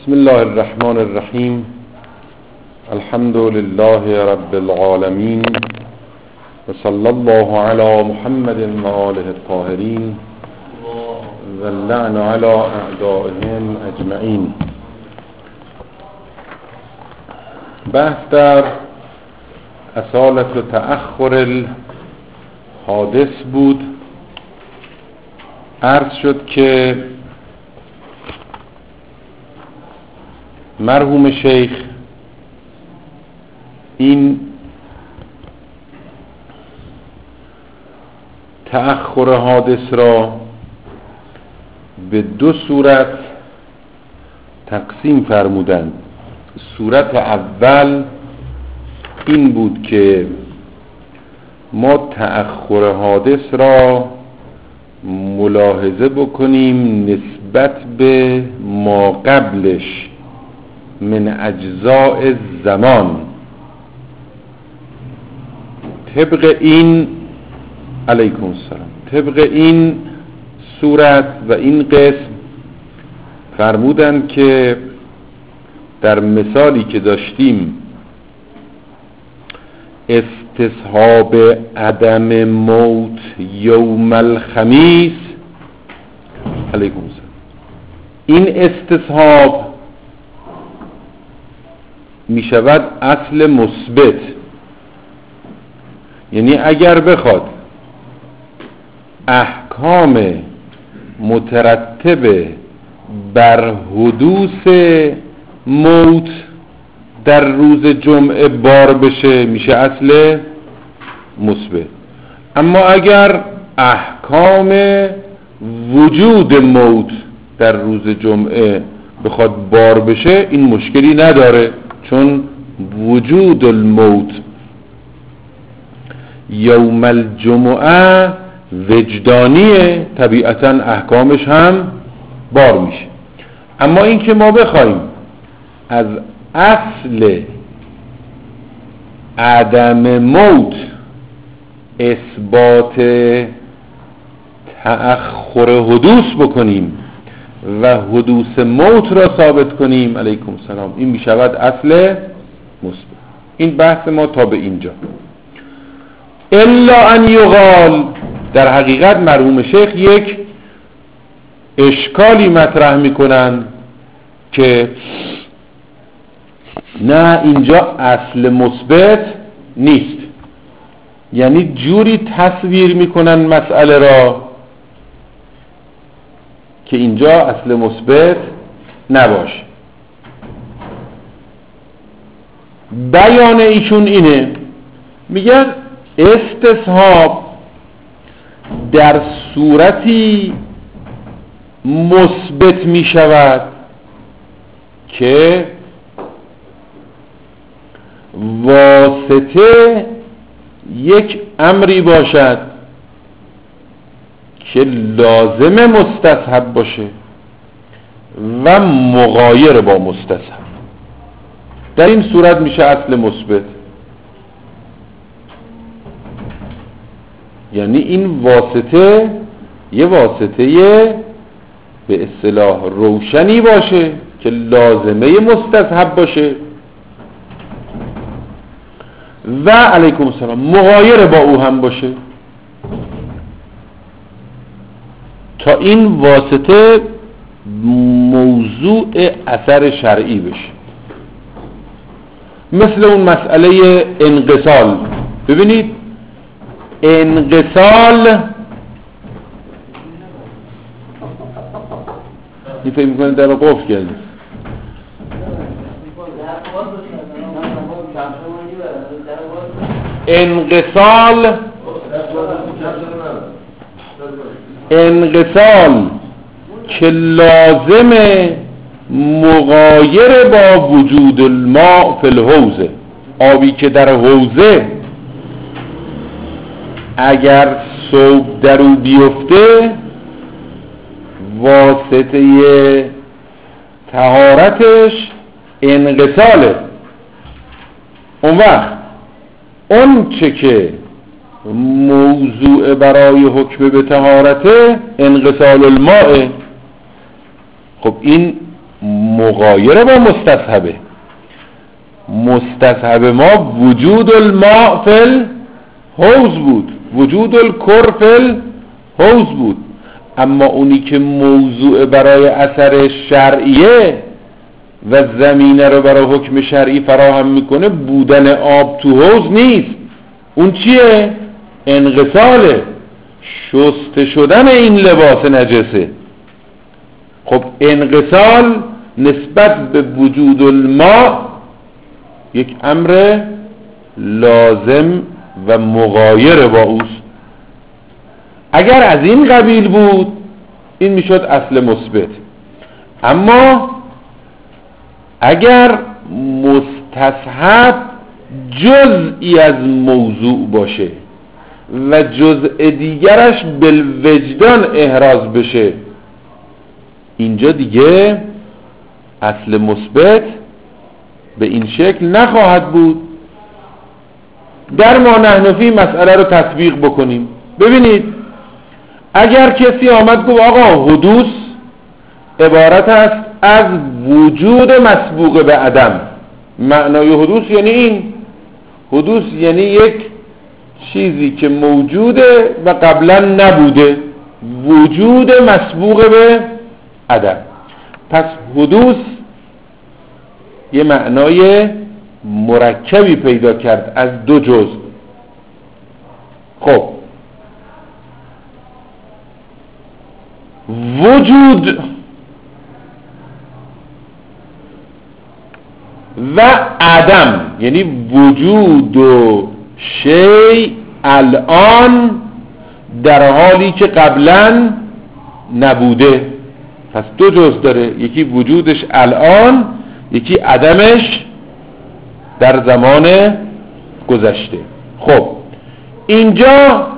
بسم الله الرحمن الرحیم. الحمد لله رب العالمین و صلی الله علی محمد و آله الطاهرین و اللعن علی اعدائهم اجمعین. بحث در اصالت و تأخر الحادث بود. عرض شد که مرحوم شیخ این تأخر حادث را به دو صورت تقسیم فرمودند. صورت اول این بود که ما تأخر حادث را ملاحظه بکنیم نسبت به ما قبلش من اجزاء زمان. طبق این علیکم السلام، طبق این صورت و این قسم فرمودند که در مثالی که داشتیم استصحاب عدم موت یوم الخمیس، علیکم السلام، این استصحاب می شود اصل مثبت. یعنی اگر بخواد احکام مترتب بر حدوث موت در روز جمعه بار بشه میشه اصل مثبت. اما اگر احکام وجود موت در روز جمعه بخواد بار بشه این مشکلی نداره، چون وجود الموت یوم الجمعه وجدانیه، طبیعتا احکامش هم بار میشه. اما این که ما بخوایم از اصل عدم موت اثبات تأخر حدوث بکنیم و حدوث موت را ثابت کنیم، علیکم السلام، این می شود اصل مثبت. این بحث ما تا به اینجا. الا ان یقال، در حقیقت مرحوم شیخ یک اشکالی مطرح می کنند که نه اینجا اصل مثبت نیست. یعنی جوری تصویر می کنند مسئله را که اینجا اصل مثبت نباشه. بیان ایشون اینه، میگن استصحاب در صورتی مثبت می شود که واسطه یک امری باشد که لازم مستصحب باشه و مغایر با مستصحب. در این صورت میشه اصل مثبت. یعنی این واسطه یه واسطه به اصطلاح روشنی باشه که لازمه مستصحب باشه و علیکم السلام مغایر با او هم باشه تا این واسطه موضوع اثر شرعی بشه. مثل اون مسئله انقسال. ببینید انقسال این فکر میکنه در رو قفل کرده. انقسال که لازم مغایر با وجود الماء فی الحوزه، آبی که در حوزه اگر صوب در او بیفته واسطه طهارتش انقساله. اون وقت اون چه که موضوع برای حکم به طهارته انقسال الماء، خب این مغایر با مستصحبه. مستصحب ما وجود الماء فی الحوض بود، وجود الکر فی الحوض بود. اما اونی که موضوع برای اثر شرعیه و زمینه رو برای حکم شرعی فراهم میکنه بودن آب تو حوض نیست. اون چیه؟ انغساله، شسته شدن این لباس نجسه. خب انغسال نسبت به وجود الماء یک امر لازم و مغایر با اوست. اگر از این قبیل بود این میشد اصل مثبت. اما اگر مستصحب جزئی از موضوع باشه و جزء دیگرش بالوجدان احراز بشه، اینجا دیگه اصل مثبت به این شکل نخواهد بود. در ما نحن فی مسئله رو تطبیق بکنیم. ببینید اگر کسی آمد گفت آقا حدوث عبارت است از وجود مسبوق به عدم، معنای حدوث یعنی این، حدوث یعنی یک چیزی که موجوده و قبلا نبوده، وجود مسبوق به عدم. پس حدوث یه معنای مرکبی پیدا کرد از دو جزء. خب وجود و عدم یعنی وجود و شیء الان در حالی که قبلا نبوده. پس دو جزء داره، یکی وجودش الان، یکی عدمش در زمان گذشته. خب اینجا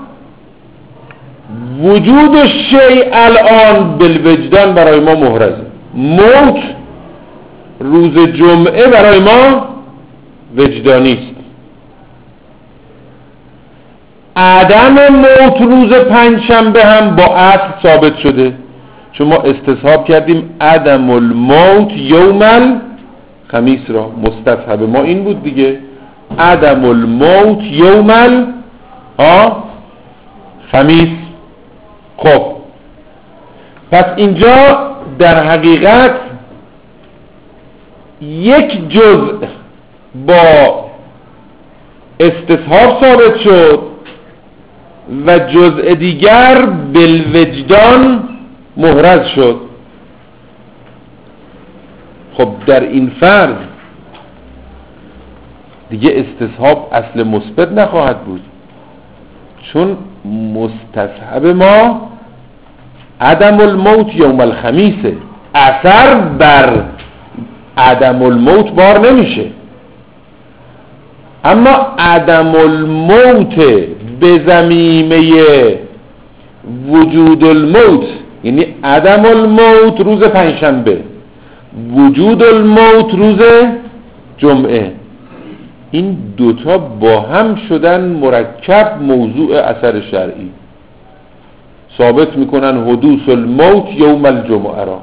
وجود شیء الان بالوجدان برای ما محرزه. موت روز جمعه برای ما وجدانی است. عدم موت روز پنجشنبه هم با اصل ثابت شده، چون ما استصحاب کردیم عدم الموت یوم الخمیس را. مستصحب ما این بود دیگه، عدم الموت یوم الخمیس. خب پس اینجا در حقیقت یک جزء با استصحاب ثابت شد و جزء دیگر بالوجدان محرز شد. خب در این فرض دیگه استصحاب اصل مثبت نخواهد بود، چون مستصحب ما عدم الموت یوم الخمیسه، اثر بر عدم الموت بار نمیشه. اما عدم الموت به ضمیمه وجود الموت، یعنی عدم الموت روز پنجشنبه، وجود الموت روز جمعه، این دوتا با هم شدن مرکب موضوع اثر شرعی، ثابت میکنن حدوث الموت یوم الجمعه را.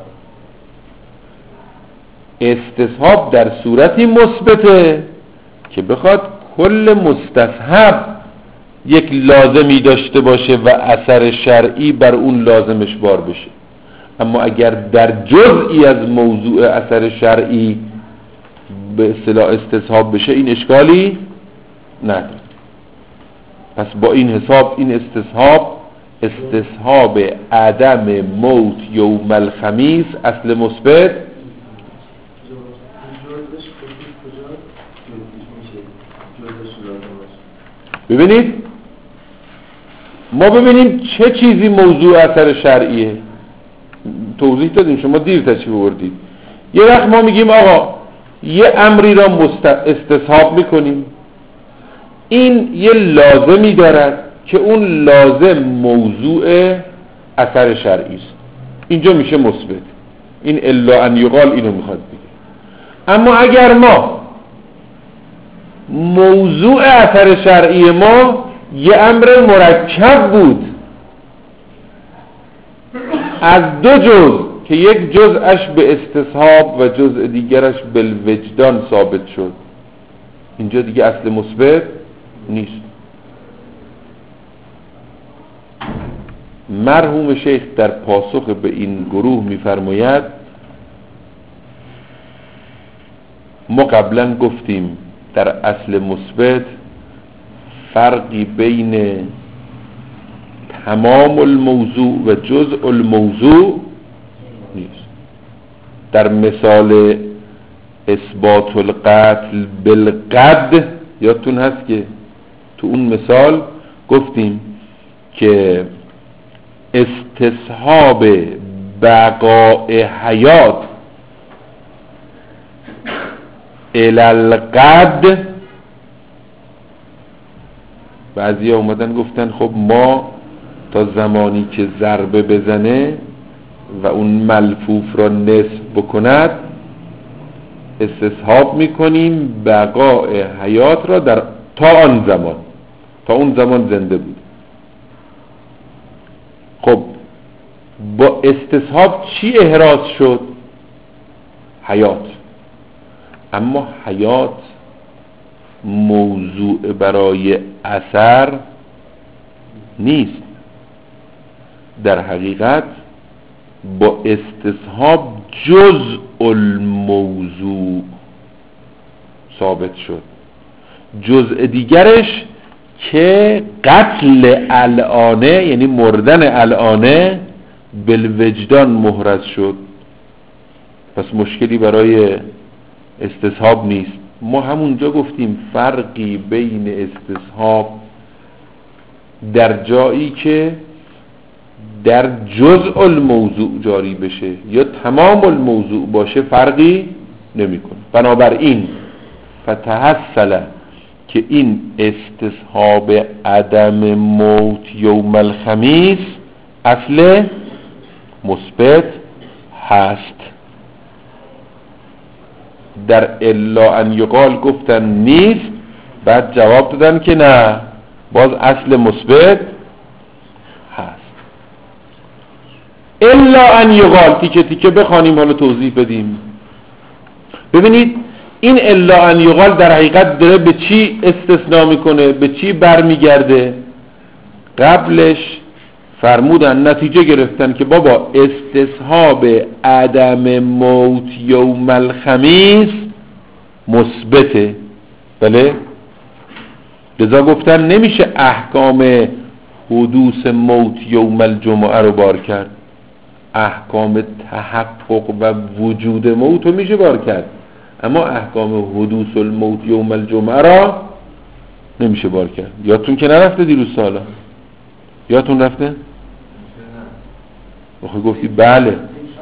استصحاب در صورتی مثبته که بخواد کل مستصحب یک لازمی داشته باشه و اثر شرعی بر اون لازمش بار بشه. اما اگر در جزئی از موضوع اثر شرعی به اصطلاح استصحاب بشه این اشکالی نداره. پس با این حساب این استصحاب عدم موت یوم الخمیس اصل مثبت. ببینید ما ببینیم چه چیزی موضوع اثر شرعیه. توضیح دادیم، شما دیر تشریف آوردید. یه وقت ما میگیم آقا یه امری را استصحاب میکنیم، این یه لازمی دارد که اون لازم موضوع اثر شرعی است، اینجا میشه مثبت. این الا ان یقال اینو میخواد بگه. اما اگر ما موضوع اثر شرعی ما یه امر مرکب بود از دو جزء که یک جزءش به استصحاب و جزء دیگرش بالوجدان ثابت شد، اینجا دیگه اصل مثبت نیست. مرحوم شیخ در پاسخ به این گروه می‌فرماید ما قبلا گفتیم در اصل مثبت فرقی بین تمام الموضوع و جزء الموضوع نیست. در مثال اثبات القتل بالقد یادتون هست که تو اون مثال گفتیم که استصحاب بقاء حیات الالقد، بعضی ها اومدن گفتن خب ما تا زمانی که ضربه بزنه و اون ملفوف را نصف بکند استصحاب میکنیم بقاء حیات را در تا آن زمان، تا اون زمان زنده بود. خب با استصحاب چی احراز شد؟ حیات. اما حیات موضوع برای اثر نیست. در حقیقت با استصحاب جزء الموضوع ثابت شد، جزء دیگرش که قتل الانه یعنی مردن الانه بالوجدان محرز شد. پس مشکلی برای استصحاب نیست. ما همونجا گفتیم فرقی بین استصحاب در جایی که در جزء الموضوع جاری بشه یا تمام الموضوع باشه فرقی نمیکنه. بنابراین فتحصل که این استصحاب عدم موت یوم الخمیس اصل مثبت هست. در الا ان یقال گفتن نیست، بعد جواب دادن که نه، باز اصل مثبت هست. الا ان یقال تیکه تیکه بخوانیم حالا توضیح بدیم. ببینید این الا ان یقال در حقیقت داره به چی استثناء میکنه، به چی برمیگرده؟ قبلش فرمودن نتیجه گرفتن که بابا استصحاب عدم موت یوم الخمیس مثبته، بله؟ لذا گفتن نمیشه احکام حدوث موت یوم الجمعه رو بار کرد، احکام تحقق و وجود موت رو میشه بار کرد، اما احکام حدوث الموت یوم الجمعه را نمیشه بار کرد. یادتون که نرفته دیروز سالا؟ یادتون رفته؟ آخه گفتی بله.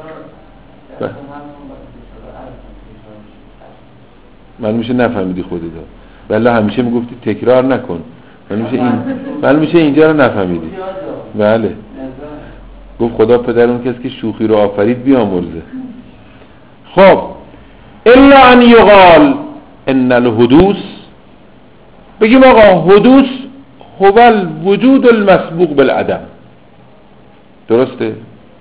من میشه نفهمیدی خودت. بله همیشه میگفتی تکرار نکن. من میشه اینجا رو نفهمیدی. بله. گفت خدا پدر اون کسی که شوخی رو آفرید بیامرزه. خب الا ان یقال ان الحدوث، بگیم آقا حدوث هو الوجود المسبوق بالعدم، درسته؟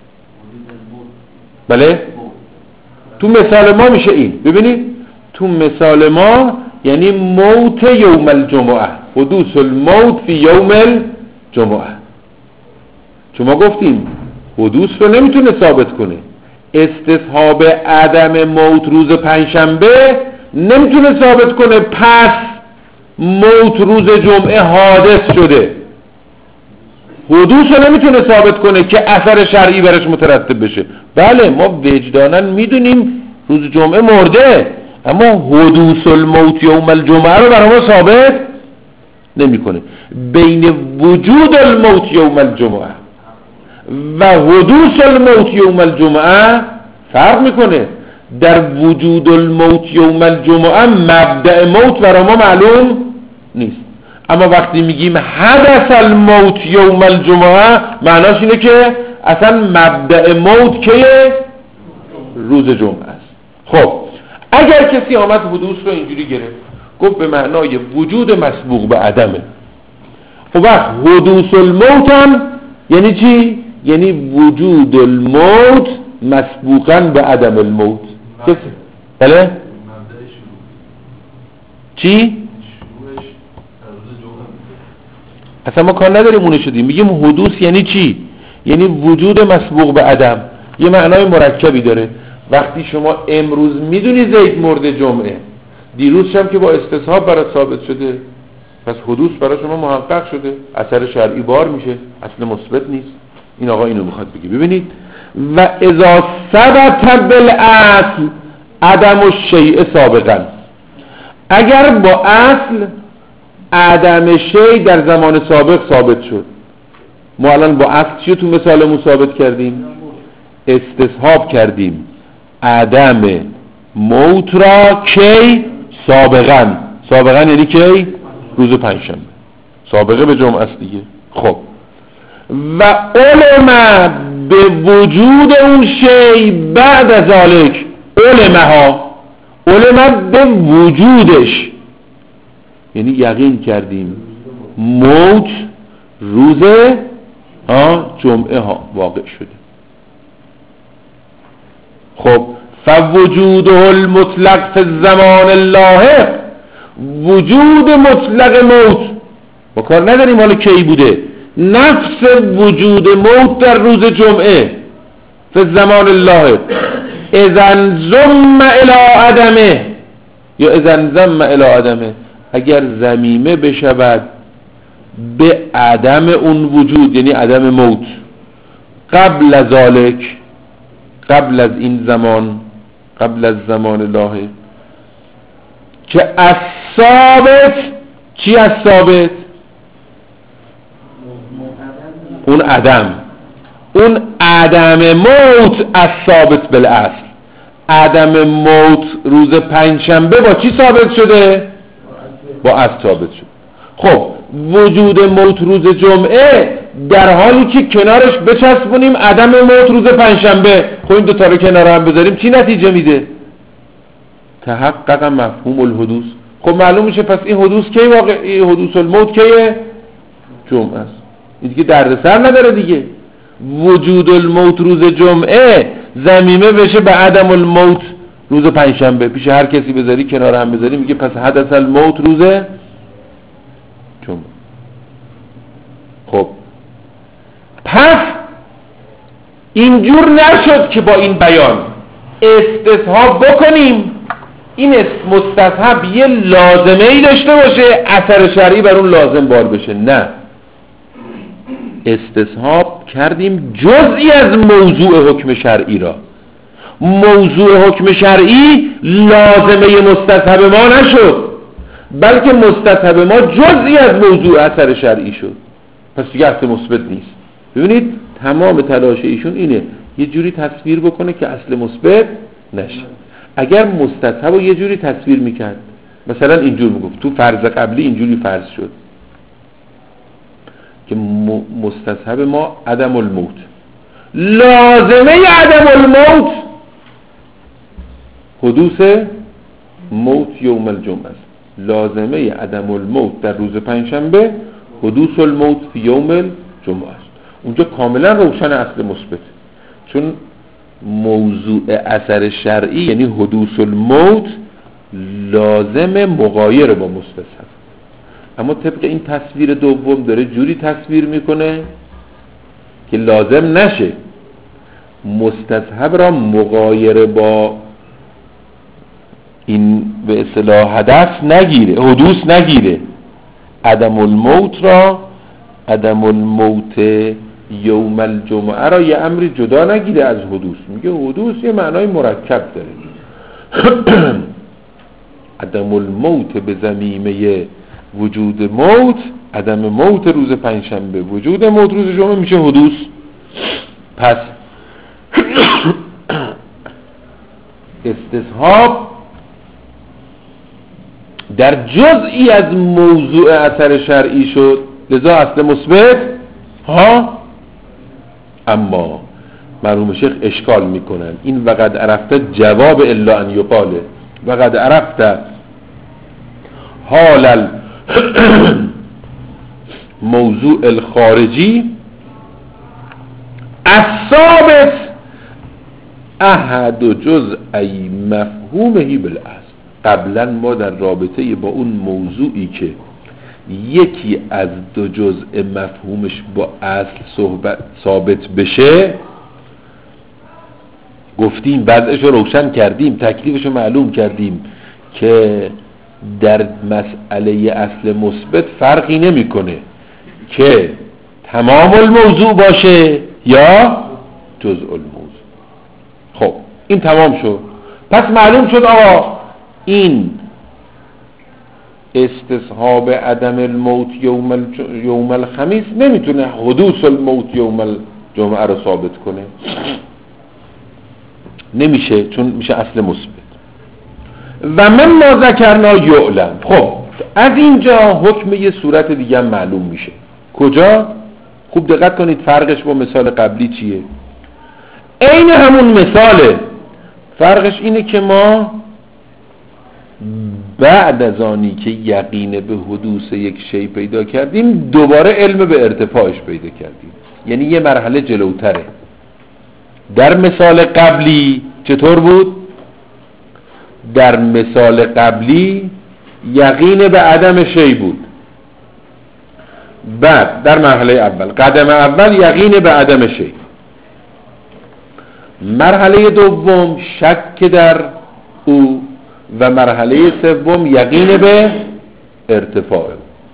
بله؟ تو مثال ما میشه این. ببینید تو مثال ما یعنی موت یوم الجمعه، حدوث الموت فی یوم الجمعه. چون ما گفتیم حدوث رو نمیتونه ثابت کنه، استصحاب عدم موت روز پنجشنبه نمیتونه ثابت کنه پس موت روز جمعه حادث شده. حدوث رو نمیتونه ثابت کنه که اثر شرعی برش مترتب بشه. بله ما وجداناً میدونیم روز جمعه مرده، اما حدوث الموت یوم الجمعه رو برای ما ثابت نمیکنه. بین وجود الموت یوم الجمعه و حدوث الموت یوم الجمعه فرق میکنه. در وجود الموت یوم الجمعه مبدأ موت برای ما معلوم نیست، اما وقتی میگیم حدث الموت یوم الجمعه معناش اینه که اصلا مبدأ موت که روز جمعه است. خب اگر کسی آمد حدوث رو اینجوری گرفت گفت به معنای وجود مسبوق به عدمه، خب وقت حدوث الموت هم یعنی چی؟ یعنی وجود الموت مسبوقاً به عدم الموت. بله؟ چی؟ اصلا ما کار نداریم اونه شدیم. میگیم حدوث یعنی چی؟ یعنی وجود مسبوق به عدم. یه معنای مرکبی داره. وقتی شما امروز میدونی زید مرد جمعه، دیروز هم که با استصحاب برای ثابت شده، پس حدوث برای شما محقق شده، اثر شرعی بار میشه، اصل مثبت نیست. این آقا اینو میخواد بگه. ببینید و اذا ثبت بالاصل عدم الشیء سابقا، اگر با اصل عدم شیء در زمان سابق ثابت شد. ما الان با اصل چی تو مثالمون ثابت کردیم؟ استصحاب کردیم عدم موت را کی؟ سابقا. سابقا یعنی کی؟ روز پنجشنبه. سابقه به جمعه است دیگه. خب و علم به وجود اون شی بعد از ذالک، علم به وجودش، یعنی یقین کردیم موت روز جمعه ها واقع شده. خب فوجوده المطلق فی الزمان اللاحق، وجود مطلق موت با کار نداریم حالا کی بوده، نفس وجود موت در روز جمعه فی الزمان اللاحق اذن ضم الی عدمه، یا اذن ضم الی عدمه، اگر ضمیمه بشود به عدم اون وجود، یعنی عدم موت، قبل از ذالک، قبل از این زمان، قبل از زمان لاحق، که از ثابت، چی از ثابت؟ اون عدم موت از ثابت بالاصل. عدم موت روز پنجشنبه با چی ثابت شده؟ با اصل ثابت شد. خب وجود موت روز جمعه در حالی که کنارش بچسبونیم عدم موت روز پنجشنبه، خب این دو تا رو کنار هم بذاریم چی نتیجه میده؟ تحقق مفهوم الحدوث. خب معلوم میشه پس این حدوث کی واقع، حدوث الموت کیه؟ جمعه است. این دیگه دردسر نداره دیگه. وجود الموت روز جمعه ضمیمه بشه به عدم الموت روز پنجشنبه، پیش هر کسی بذاری کنار هم بذاری میگه پس حدث الموت روز جمعه. خب پس اینجور نشد که با این بیان استصحاب بکنیم این مستصحب یه لازمه ای داشته باشه اثر شرعی بر اون لازم بار بشه. نه، استصحاب کردیم جزئی از موضوع حکم شرعی را. موضوع حکم شرعی لازمه مستصحب ما نشد، بلکه مستصحب ما جزئی از موضوع اثر شرعی شد. پس دیگه اصل مثبت نیست. ببینید تمام تلاش ایشون اینه یه جوری تصویر بکنه که اصل مثبت نشه. اگر مستصحب رو یه جوری تصویر میکرد، مثلا اینجور میگفت تو فرض قبلی اینجوری فرض شد که مستصحب ما عدم الموت، لازمه عدم الموت حدوث موت یوم الجمعه است. لازمه عدم الموت در روز پنجشنبه حدوث الموت فی یوم الجمعه است. اونجا کاملا روشن اصل مثبت، چون موضوع اثر شرعی یعنی حدوث الموت لازم مغایر با مستصحب. اما طبق این تصویر دوم داره جوری تصویر میکنه که لازم نشه مستصحب را مغایر با این به اصطلاح حدوث نگیره. عدم الموت را، عدم الموت یوم الجمعه را یه امری جدا نگیره از حدوث. میگه حدوث یه معنای مرکب داره. عدم الموت به ضمیمه وجود موت، عدم موت روز پنجشنبه، وجود موت روز جمعه میشه حدوث. پس استصحاب در جزئی از موضوع اثر شرعی شد، لذا اصل مثبت اما مرحوم شیخ اشکال میکنن این وقد عرفت جواب الا ان یقاله، وقد عرفت حال موضوع الخارجی الثابت احد جزئی مفهومه بالاصل. قبلا ما در رابطه با اون موضوعی که یکی از دو جزء مفهومش با اصل ثابت بشه گفتیم، وضعش رو روشن کردیم، تکلیفش رو معلوم کردیم که در مسئله اصل مثبت فرقی نمیکنه که تمام الموضوع باشه یا جزء الموضوع. خب این تمام شد. پس معلوم شد آقا این استصحاب عدم الموت یوم الخمیس نمیتونه حدوث الموت یوم الجمعه رو ثابت کنه، نمیشه، چون میشه اصل مثبت. و من ما ذکرنا یعلم. خب از اینجا حکم یه صورت دیگه معلوم میشه. کجا؟ خوب دقت کنید فرقش با مثال قبلی چیه. عین همون مثاله، فرقش اینه که ما بعد از آنی که یقین به حدوث یک شی پیدا کردیم دوباره علم به ارتفاعش پیدا کردیم، یعنی یه مرحله جلوتره. در مثال قبلی چطور بود؟ در مثال قبلی یقین به عدم شی بود، بعد در مرحله اول قدم اول یقین به عدم شی، مرحله دوم شک در او و مرحله سوم یقین به ارتفاع.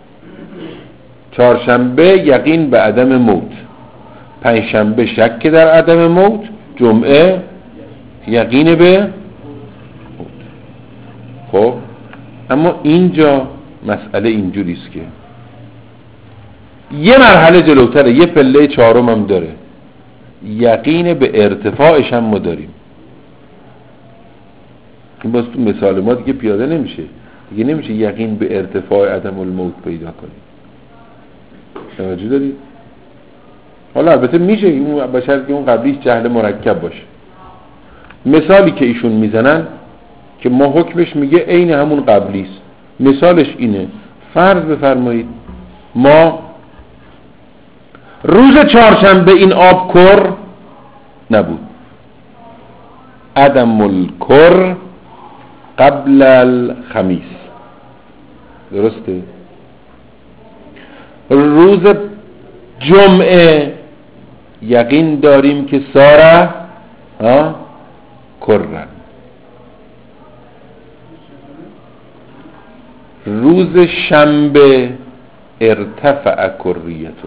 چهارشنبه یقین به عدم موت، پنجشنبه شک در عدم موت، جمعه یقین به موت. خب اما اینجا مسئله اینجوریست که یه مرحله جلوتره، یه پله چهارم هم داره، یقین به ارتفاعش هم ما داریم. این باز تو مثال ما دیگه پیاده نمیشه، دیگه نمیشه یقین به ارتفاع عدم الموت پیدا کنیم. توجه دارید؟ حالا البته میشه این بشر که اون قبلیش جهل مرکب باشه. مثالی که ایشون میزنن که ما حکمش میگه عین همون قبلیست، مثالش اینه. فرض بفرمایید ما روز چهارشنبه این آب کر نبود، عدم الکر قبل الخمیس، درسته؟ روز جمعه یقین داریم که ساره کرن، روز شنبه ارتفع کریتو،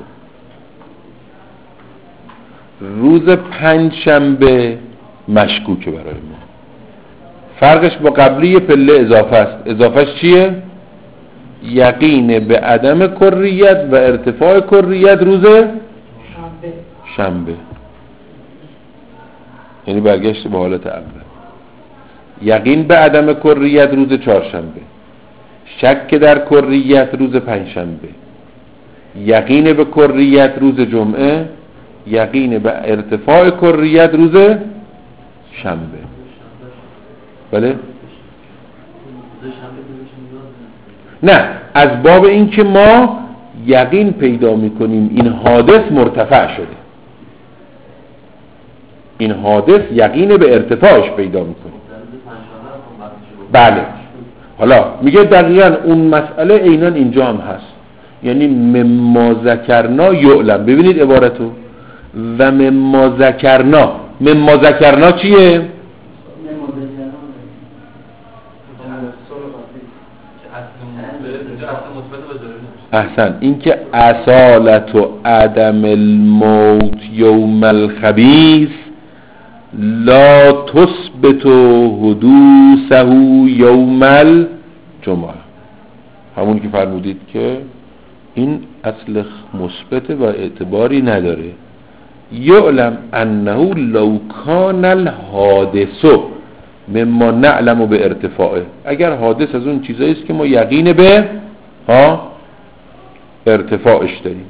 روز پنجشنبه مشکوکه برای ما. فرقش با قبلی پله اضافه است. اضافهش چیه؟ یقین به عدم کریت و ارتفاع کریت روز شنبه. یعنی برگشت به حالت اول. یقین به عدم کریت روز چهارشنبه، شک در کریت روز پنجشنبه، یقین به کریت روز جمعه، یقین به ارتفاع کریت روز شنبه. بله؟ نه، از باب این که ما یقین پیدا میکنیم این حادث مرتفع شده، این حادث یقین به ارتفاعش پیدا میکنیم. بله. حالا میگه دقیقاً اون مسئله عیناً اینجا هم هست، یعنی مما ذکرنا یعلم. ببینید عبارتو، و مما ذکرنا. مما ذکرنا چیه؟ احسن، این که اصالت و عدم الموت یوم الخبیث لا تثبت حدوثه یوم الجمعه، همون که فرمودید که این اصل مثبت و اعتباری نداره. یعلم انه لو کان الحادث مما نعلم به ارتفاعه، اگر حادث از اون چیزایی است که ما یقین به ارتفاعش داریم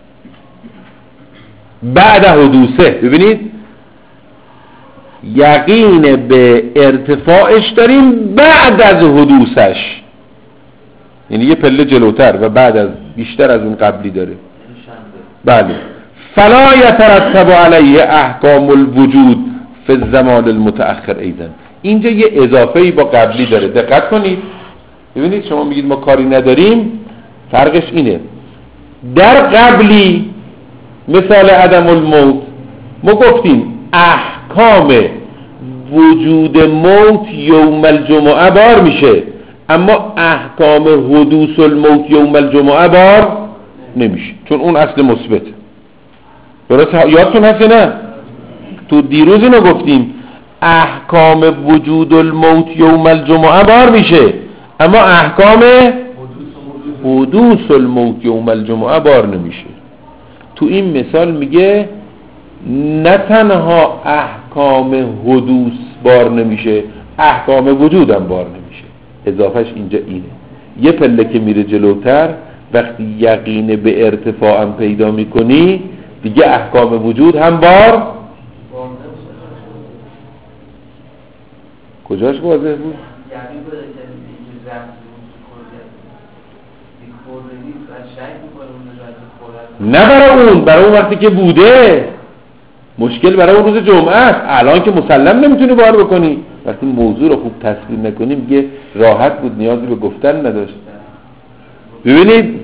بعد حدوثه. ببینید یقین به ارتفاعش داریم بعد از حدوثش، یعنی یه پله جلوتر و بعد از بیشتر از اون قبلی داره. بله. فلا یترتب علیه احکام الوجود فی الزمان المتأخر ایضا. اینجا یه اضافه‌ای با قبلی داره، دقت کنید. ببینید شما میگید ما کاری نداریم، فرقش اینه. در قبلی مثال عدم الموت ما گفتیم احکام وجود موت یوم الجمعه بار میشه، اما احکام حدوث الموت یوم الجمعه بار نمیشه، چون اون اصل مثبت. درست یادتون هست نه؟ تو دیروز اینو گفتیم احکام وجود الموت یوم الجمعه بار میشه، اما احکام حدوث الموت یوم الجمعه بار نمیشه. تو این مثال میگه نه تنها احکام حدوث بار نمیشه، احکام وجود هم بار نمیشه. اضافهش اینجا اینه. یه پله که میره جلوتر، وقتی یقین به ارتفاع هم پیدا میکنی دیگه احکام وجود هم بار کجاش واضح بود؟ نه برای اون وقتی که بوده. مشکل برای اون روز جمعه است. الان که مسلم نمیتونی بار بکنی. وقتی موضوع رو خوب تصویر نکنیم دیگه راحت بود، نیازی به گفتن نداشت. ببینید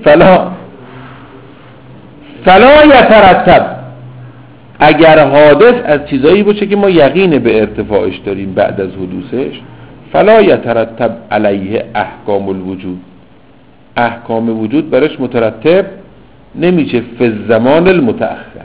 فلا یترتب، اگر حادث از چیزایی باشه که ما یقین به ارتفاعش داریم بعد از حدوثش، فلا یترتب علیه احکام الوجود، احکام وجود برش مترتب نمیشه. فی الزمان المتأخر،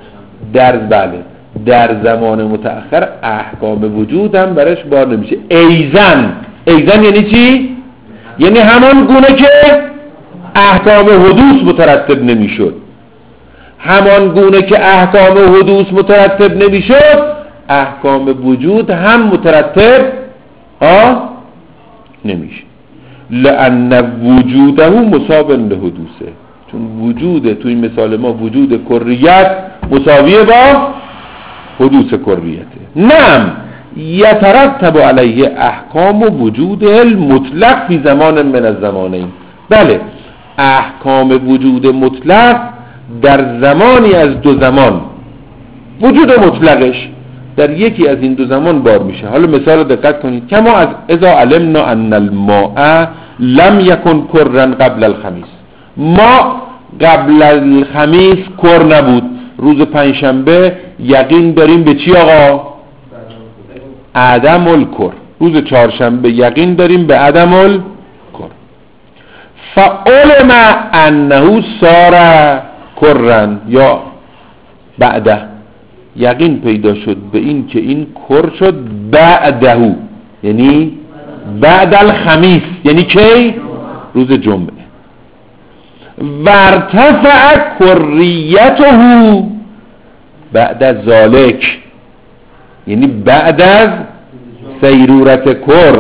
در زمان متأخر احکام وجود هم برش بار نمیشه. ایزن یعنی چی؟ یعنی همان گونه که احکام حدوث مترتب نمیشد، همان گونه که احکام حدوث مترتب نمیشد، احکام وجود هم مترتب نمیشه. لأن وجوده مساو لحدوثه، چون وجود توی مثال ما وجود کریت مساویه با حدوث کریته. نعم یترتب علیه احکام وجود المطلق فی زمان من الزمانین، بله احکام وجود مطلق در زمانی از دو زمان، وجود مطلقش در یکی از این دو زمان بار میشه. حالا مثال رو دقت کنید. کما از اذا علمنا ان الماء لم یکن کرا قبل الخمیس، ما قبل الخمیس کر نبود، روز پنجشنبه یقین داریم به چی آقا؟ عدم الکر. روز چهارشنبه یقین داریم به عدم الکر. فعلم انه صار کرن یا بعده، یقین پیدا شد به این که این کر شد بعده، یعنی بعد الخمیس، یعنی کی؟ روز جمعه. وارتفع کریته بعد از ذالک، یعنی بعد از سیرورت کر،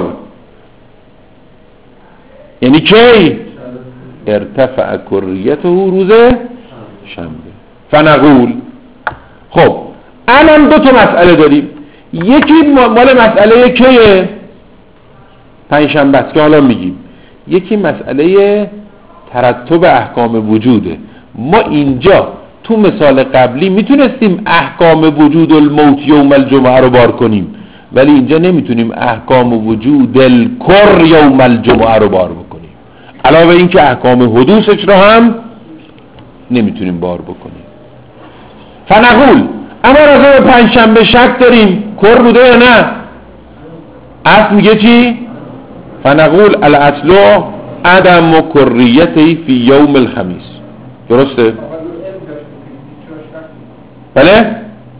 یعنی کی؟ ارتفع کریته روز شنبه. فنقول خب الان دو تا مسئله داریم، یکی مال مسئله کیه؟ پنجشنبه است که حالا میگیم. یکی مسئله ترتب احکام وجوده. ما اینجا تو مثال قبلی میتونستیم احکام وجود الموت یوم الجمعه رو بار کنیم، ولی اینجا نمیتونیم احکام وجود الکر یوم الجمعه رو بار بکنیم. علاوه این که احکام حدوثش رو هم نمیتونیم بار بکنیم. فنقول اما راجع به پنجشنبه شک داریم کر بوده یا نه؟ اصل میگه چی؟ فنقول الاصل عدم کریته فی یوم الخمیس. درسته؟ بله؟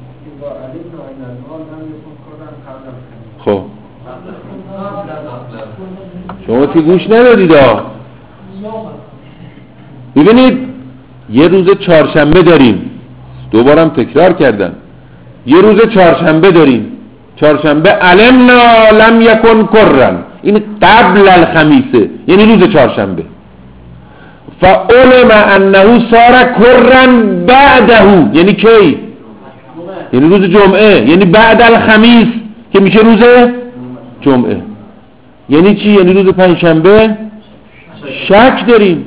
خب شما که گوش ندادید. ببینید یه روز چهارشنبه داریم، دوبارم تکرار کردن، یه روز چهارشنبه داریم. چهارشنبه علمنا لم یکن کرن، این قبل الخمیسه، یعنی روز چهارشنبه. فعلم انه صار کرن بعده، یعنی کی؟ یعنی روز جمعه، یعنی بعد الخمیس که میشه روز جمعه. یعنی چی؟ یعنی روز پنجشنبه شک داریم،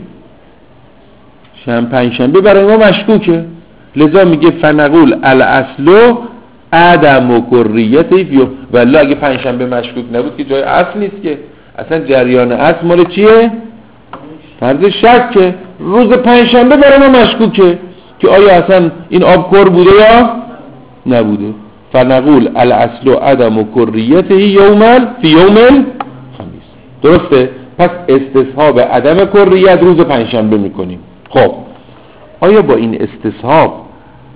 پنجشنبه برای ما مشکوکه. لذا میگه فنقول الاصل عدم کریته ولی اگه پنجشنبه مشکوک نبود که جای اصل نیست که، اصلا جریان اصل مال چیه؟ فرض شکه. روز پنجشنبه برای ما مشکوکه که آیا اصلا این آب کر بوده یا نبوده. فنقول الاصل عدم کریته فی یوم الخمیس. درسته؟ پس استصحاب عدم کریت روز پنجشنبه میکنیم. خب آیا با این استصحاب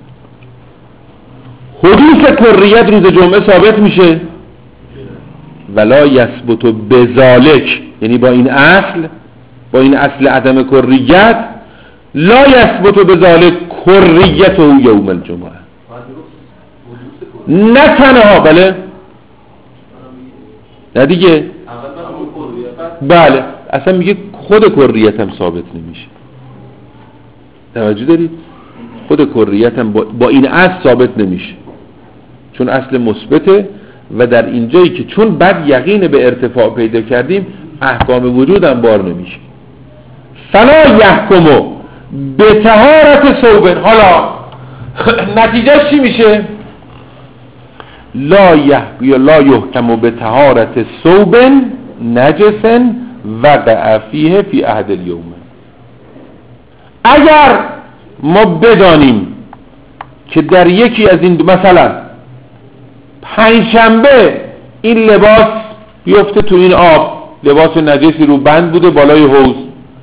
حدوث کریت روز جمعه ثابت میشه؟ ولا یثبت بذالک، یعنی با این اصل عدم کریت لا یثبت بذالک کریت یوم الجمعه. نه تنها، بله نه دیگه، بله اصلا میگه خود کریت هم ثابت نمیشه. توجه دارید؟ خود کریت هم با این اصل ثابت نمیشه چون اصل مثبته و در اینجایی که چون بعد یقین به ارتفاع پیدا کردیم احکام وجود هم بار نمیشه. فلا یحکمو به طهارت ثوب. حالا نتیجه چی میشه؟ لا یحکمو به طهارت ثوب نجس وقع فیه فی عهد الیوم. اگر ما بدانیم که در یکی از این مثلا پنجشنبه این لباس بیفته تو این آب، لباس نجسی رو بند بوده بالای حوض،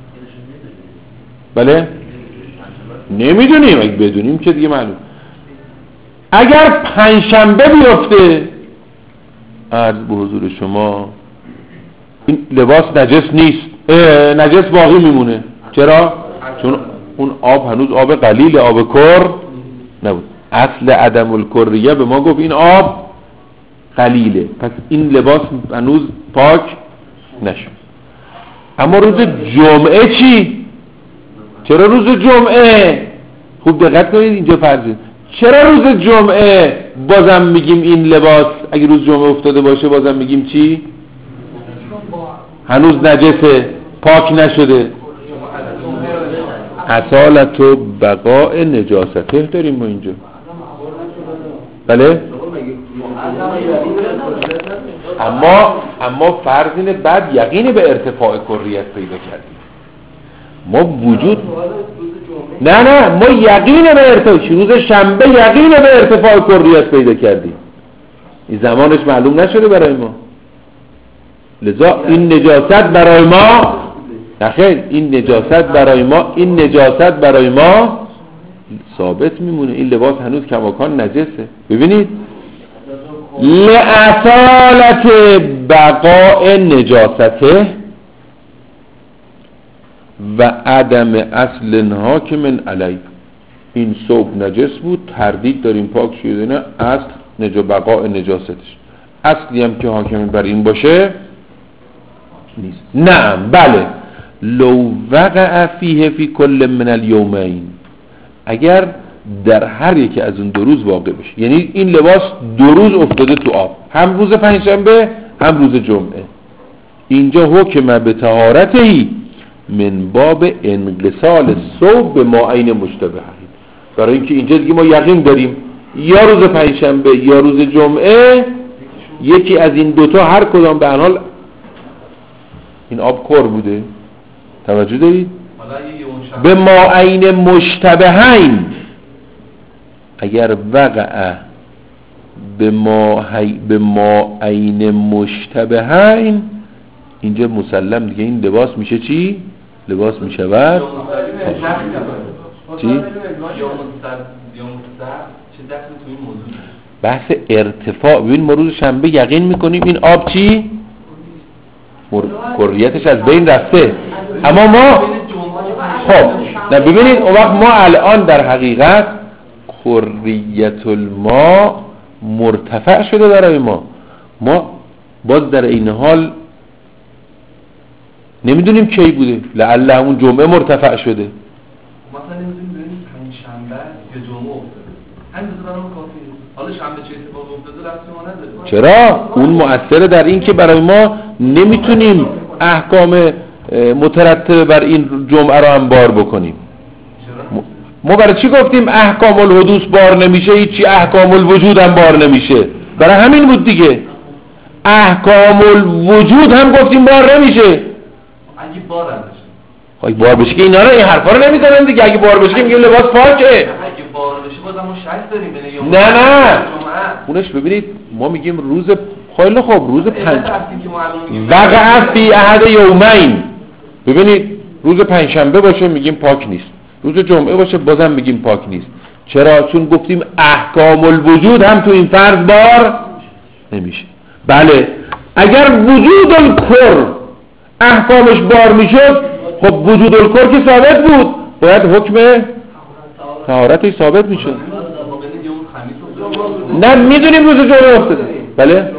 بله نمیدونیم، اگه بدونیم که دیگه معلوم. اگر پنجشنبه بیفته عرض به حضور شما این لباس نجس نیست، نجس باقی میمونه. چرا؟ چون اون آب هنوز آب قلیل، آب کر نبود. اصل عدم الکریه به ما گفت این آب قلیله، پس این لباس هنوز پاک نشد. اما روز جمعه چی؟ چرا روز جمعه؟ خوب دقت کنید اینجا فرضه، چرا روز جمعه بازم میگیم این لباس اگه روز جمعه افتاده باشه بازم میگیم چی؟ هنوز نجسه، پاک نشده. اصالت و بقاء نجاسته داریم ما اینجا، بله؟ اما فرض اینه بعد یقین به ارتفاع کریت پیدا کردیم. ما وجود نه ما یقین به ارتفاع، روز شنبه یقین به ارتفاع کریت پیدا کردیم، این زمانش معلوم نشده برای ما، لذا این نجاست برای ما نخیر، این نجاست برای ما ثابت میمونه. این لباس هنوز کماکان نجسه. ببینید لأصالت بقاء نجاسته و عدم اصل حاکم علی. این ثوب نجس بود، تردید داریم پاک شده نه، اصل بقاء نجاستش، اصلی هم که حاکم بر این باشه نیست. نه بله لو وقع فیه فی کل من الیومین، اگر در هر یکی از اون دو روز واقع بشه، یعنی این لباس دو روز افتاده تو آب، هم روز پنجشنبه هم روز جمعه، اینجا حکم به طهارتی من باب انغسال ثوب به ما عین مشتبه، برای اینکه اینجا دیگه ما یقین داریم یا روز پنجشنبه یا روز جمعه یکی از این دوتا هر کدام به هر حال این آب کر بوده. توجه دارید؟ به ما عین مشتبهین، اگر وقع به ما عین مشتبهین اینجا مسلم دیگه این لباس میشه چی؟ لباس میشود چی؟ بحث ارتفاع. ببین ما روز شنبه یقین میکنیم این آب چی؟ کریتش از بین رفته، اما ما خب نه ببینید اون وقت ما الان در حقیقت کریت الماء مرتفع شده برای ما باز در این حال نمیدونیم کی بوده، لعل همون جمعه مرتفع شده، مثلا نمیدونیم ببینیم پنجشنبه یا جمعه افتاده، همین برام کافیه. حالا شنبه چه اتفاقی افتاده ربطی ما نداره. چرا؟ اون مؤثره در این که برای ما نمیتونیم احکام مترتب بر این جمعه را هم بار بکنیم. ما برای چی گفتیم احکام الحدوث بار نمیشه، هیچی احکام الوجود هم بار نمیشه؟ برای همین بود دیگه. احکام الوجود هم گفتیم بار نمیشه. اگه بار بشه، خواهی بار بشه که اینا رو این حرفا رو نمیزنن دیگه. اگه بار بشه که میگه لباس پاکه. اگه بار بشه بازم ما شک داریم بین یوم نه اونش ببینید ما میگیم روز خیلی خوب روز وقع فی احد یومین. ببینید روز پنجشنبه باشه میگیم پاک نیست، روز جمعه باشه بازم میگیم پاک نیست. چرا؟ چون گفتیم احکام الوجود هم تو این فرض بار نمیشه. بله اگر وجود الکر احکامش بار میشد، خب وجود الکر که ثابت بود، باید حکم طهارتش ثابت میشد. نه میدونیم روز جمعه افتاده. بله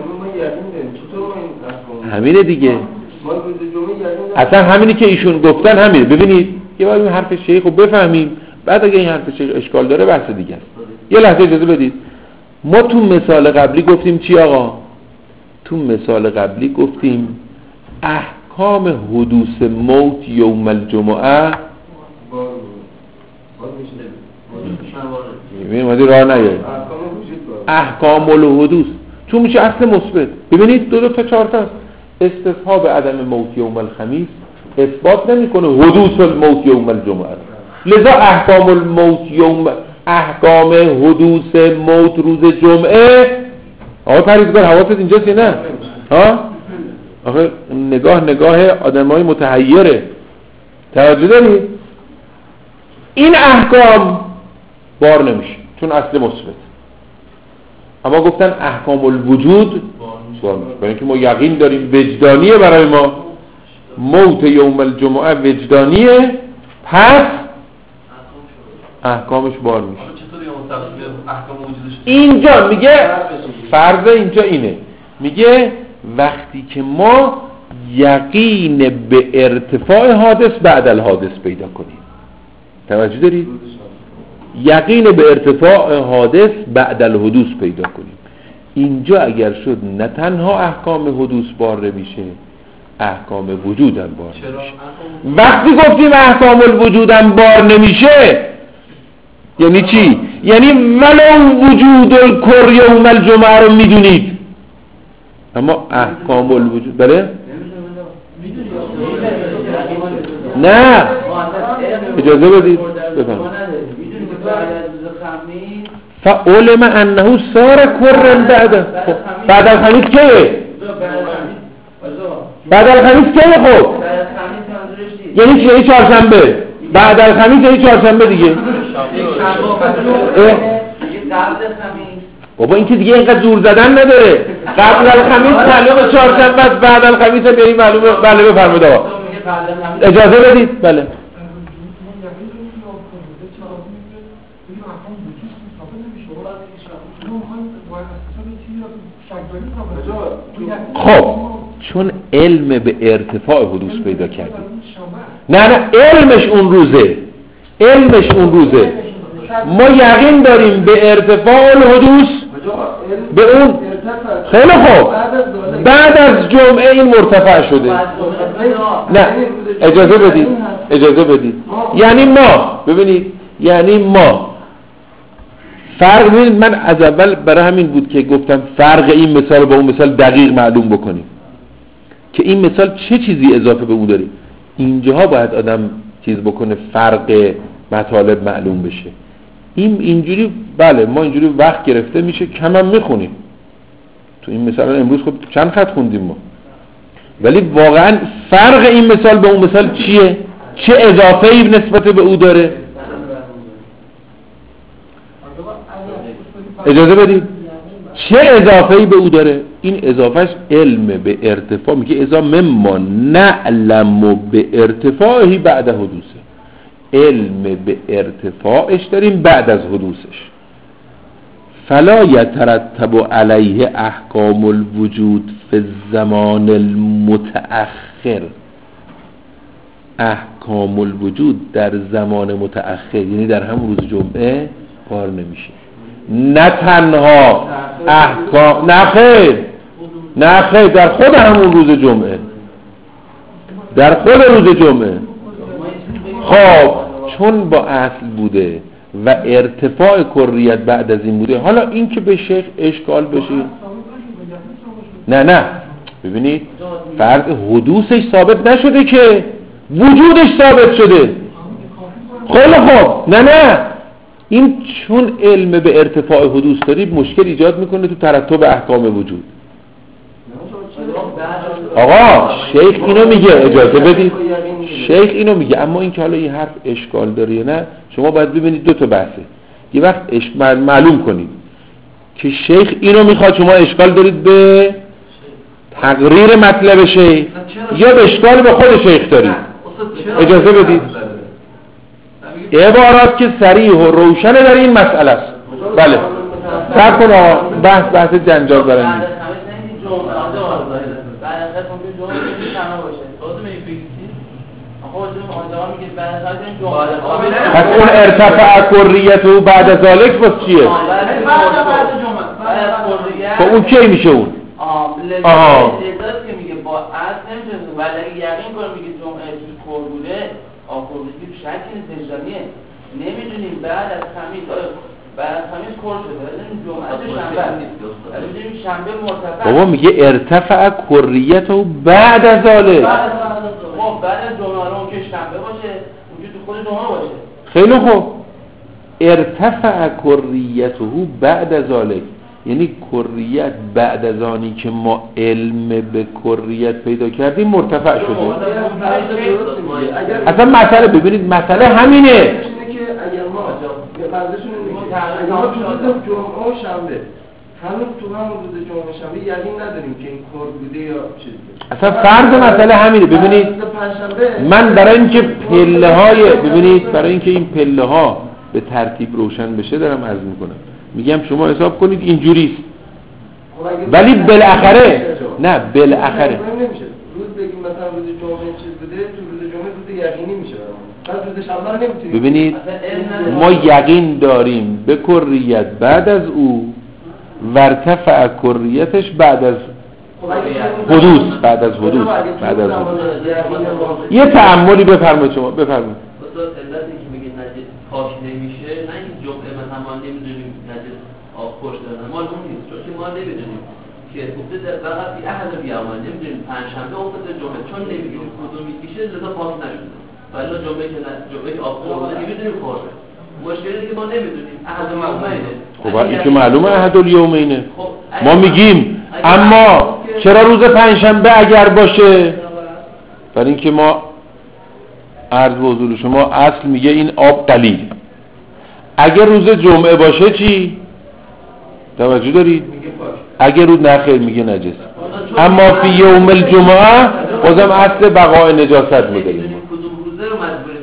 همینه دیگه، اصلا همینی که ایشون گفتن همینه. ببینید یه بار این حرف شیخ رو بفهمیم، بعد اگه این حرف شیخ اشکال داره بحث دیگه است. یه لحظه اجازه بدید. ما تو مثال قبلی گفتیم چی آقا؟ تو مثال قبلی گفتیم احکام حدوث موت یوم الجمعه ببینید راه نیاید احکام الحدوث چون میشه اصل مثبت. ببینید دو تا چهار تا استصحاب عدم موت یوم الخمیس اثبات نمیکنه حدوث الموت یوم الجمعه. لذا احکام حدوث موت روز جمعه. آقا پریزگار حواست اینجاست یا نه؟ ها؟ آخه نگاه آدمای متحیره. توجه دارید؟ این احکام بار نمیشه چون اصل مثبت. اما گفتن احکام الوجود بار میشه، برای اینکه ما یقین داریم وجدانیه برای ما. موت یوم الجمعه وجدانیه، پس احکامش بار میشه. اینجا میگه فرض اینجا اینه، میگه وقتی که ما یقین به ارتفاع حادث بعد الحادث پیدا کنیم. توجه دارید؟ یقین به ارتفاع حادث بعد الحدوث پیدا کنیم. اینجا اگر شد نه تنها احکام حدوث بار نمیشه، احکام وجود هم بار نمیشه. وقتی گفتیم احکام الوجود هم بار نمیشه یعنی چی؟ یعنی ولو وجود الکر یوم الجمعه رو میدونید اما احکام الوجود بله؟ نه اجازه بدید بفهم. فعلم انه صار کرن بعد الخمیس که؟ بعد الخمیس که خب؟ یعنی چه؟ چهارشنبه بعد الخمیس یعنی چهارشنبه دیگه. بابا این که دیگه اینقدر زور زدن نداره. قبل الخمیس تعلق چهارشنبه است، بعد الخمیس هم یعنی معلومه. بله بفرمایید آقا اجازه بدید. بله خب چون علم به ارتفاع حدوث پیدا کردیم. نه علمش اون روزه. ما یقین داریم به ارتفاع الحدوث به اون. خیلی خوب بعد از جمعه این مرتفع شده. نه اجازه بدید. یعنی ما ببینید، یعنی ما فرق، ببینید من از اول برای همین بود که گفتم فرق این مثال با اون مثال دقیق معلوم بکنیم که این مثال چه چیزی اضافه به اون داره. اینجاها باید آدم چیز بکنه فرق مطالب معلوم بشه. اینجوری بله ما اینجوری وقت گرفته میشه کم هم میخونیم. تو این مثال امروز خب چند خط خوندیم ما، ولی واقعا فرق این مثال به اون مثال چیه؟ چه اضافه‌ای نسبت به او داره؟ اجازه بدید چه اضافه‌ای به او داره؟ این اضافهش علم به ارتفاع. میگه اذا مما نعلم به ارتفاعی بعد حدوثه. علم به ارتفاعش داریم بعد از حدوثش. فلا یترتب علیه احکام الوجود فی الزمان المتأخر. احکام الوجود در زمان متأخر یعنی در همون روز جمعه کار نمیشه. نه تنها احکام، نه خیر در خود همون روز جمعه، در خود روز جمعه. خب چون با اصل بوده و ارتفاع کریت بعد از این بوده. حالا این که به شیخ اشکال بشه، نه ببینید فرض حدوثش ثابت نشده که وجودش ثابت شده. خیلی خوب، نه این چون علم به ارتفاع حدوث دارید مشکل ایجاد میکنه تو ترتب احکام وجود. آقا شیخ اینو میگه، اجازه بدید، شیخ اینو میگه، اما این که حالا این حرف اشکال داره یا نه شما باید ببینید دو تا بحثه. یه وقت معلوم کنید که شیخ اینو میخواد، شما اشکال دارید به تقریر مطلب شیخ یا به اشکال به خود شیخ دارید. اجازه بدید، عبارات که صریح و روشنه در این مسئله است. بله صبر کن آقا، بحث جنجال برانگیز. پس اون ارتفاع کریته بعد از ذالک باز چیه؟ خب اون کی میشه اون؟ آها که میگه با عد نمیشه، ولی اگه یقین کنم میگه جمعه توی کور بوده آکوردی شکل وجدانیه، نمیدونیم بعد از خمیس کور شده، ولی جمعه شنبه مرتفع. بابا میگه ارتفاع کریته بعد از ذالک. خب بعد از جمعه اون که شنبه باشه، اونجا تو خود جمعه باشه. خیلی خوب، ارتفاع کریته بعد از ذالک یعنی کریت بعد از آنی که ما علم به کریت پیدا کردیم مرتفع شده. اصلا مسئله ببینید، مسئله همینه که اگر ما فرضشون اگر ما تو روز جمعه و شنبه هنوز تو همون روز جمعه و شنبه یقین نداریم که این کار بوده یا چیزی، اصلا فرض مسئله همینه. ببینید من برای اینکه پله های ببینید برای اینکه این پله ها به ترتیب روشن بشه دارم عرض میکنم، میگم شما حساب کنید اینجوریست، ولی بالاخره نه بالاخره روز بگیم مثلا روز جمعه چیز بوده، تو روز جمعه روز یقینی میشه، بعد روز شنبه رو نمیتونیم. ببینید ما یقین داریم به کریت بعد از او و ارتفاع کریتش بعد از حدوث. یه تأملی بفرمایید شما، بفرمایید. مثلا علتی که میگه نجس پاک نمیشه، نه این جمعه مثلا ما نمیدونیم نجس خوش دارن، ما اون نیست، چون که ما نمیدونیم که افتاده در فقط بی احد و بیامان، نمیدونیم پنجشنبه افتاده جمعه، چون نمیدونیم کدوم میشه لذا پاک نشده، ولی جمعه که آب خورده نمیدونیم خورده. مشکلی که ما نمیدونیم احد الیومینه. خب این که معلومه احد الیومینه، ما میگیم اما چرا روز پنجشنبه اگر باشه؟ برای اینکه ما عرض به حضور شما اصل میگه این آب قلیل. اگر روز جمعه باشه چی؟ توجه دارید؟ اگر روز نخیر میگه نجس. اما فی یوم الجمعه بازم اصل بقای نجاست میداریم. کدوم روزه رو مجبوریم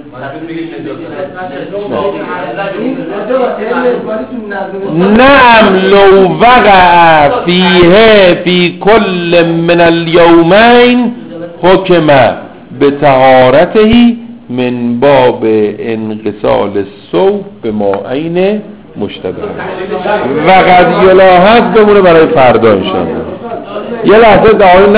نعم لو وقع فیه فی کل من الیومین حکم به طهارته من باب انغسال الثوب به ماءین مشتبه و قد یلاحظ بمونه برای فردا انشاءالله. یه لحظه دعای